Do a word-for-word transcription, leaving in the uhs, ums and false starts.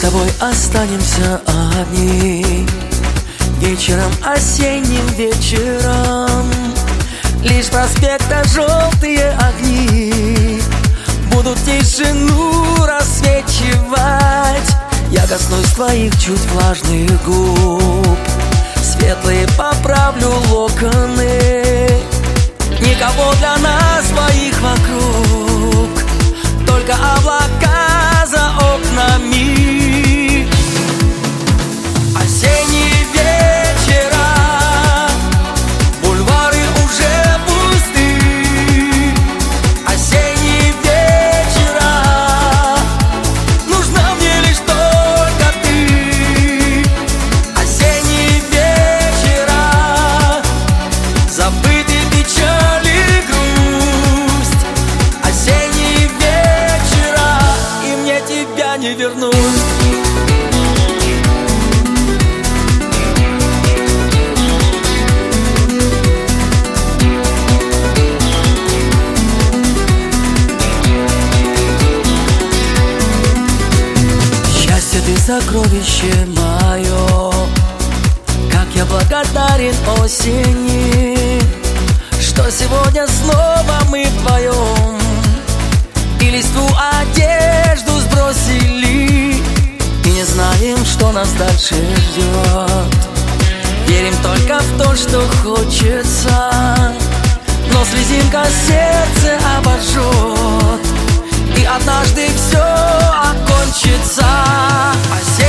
тобой останемся одни. Вечером, осенним вечером, лишь проспекта желтые огни будут тишину рассвечивать. Я коснусь твоих чуть влажных губ, светлые поправлю локоны. Никого для нас двоих вокруг, только облака за окнами. Осенние вечера, бульвары уже пусты. Осенние вечера, нужна мне лишь только ты. Осенние вечера, забыты печаль и грусть. Осенние вечера, и мне тебя не вернуть. Ты сокровище мое, как я благодарен осени, что сегодня снова мы вдвоем и листву одежду сбросили, и не знаем, что нас дальше ждет. Верим только в то, что хочется, но слезинка сердце обожжет, и однажды все окончится.